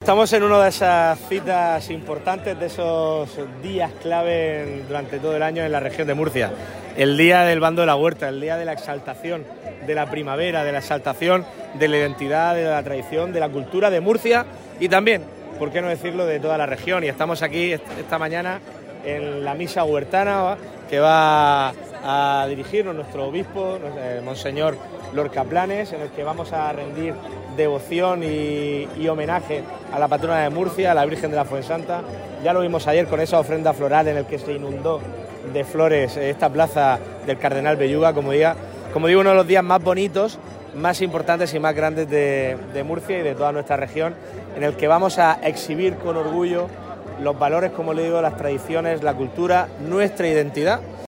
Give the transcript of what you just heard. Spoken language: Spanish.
estamos en una de esas citas importantes, de esos días clave durante todo el año en la región de Murcia. El día del Bando de la Huerta, el día de la exaltación de la primavera, de la exaltación de la identidad, de la tradición, de la cultura de Murcia y también, por qué no decirlo, de toda la región. Y estamos aquí esta mañana en la misa huertana que va a dirigirnos nuestro obispo, Monseñor Lorca Planes, en el que vamos a rendir devoción y homenaje a la patrona de Murcia, a la Virgen de la Fuensanta. Ya lo vimos ayer con esa ofrenda floral en el que se inundó de flores esta plaza del Cardenal Belluga, como digo, uno de los días más bonitos, más importantes y más grandes de Murcia y de toda nuestra región, en el que vamos a exhibir con orgullo los valores, como le digo, las tradiciones, la cultura, nuestra identidad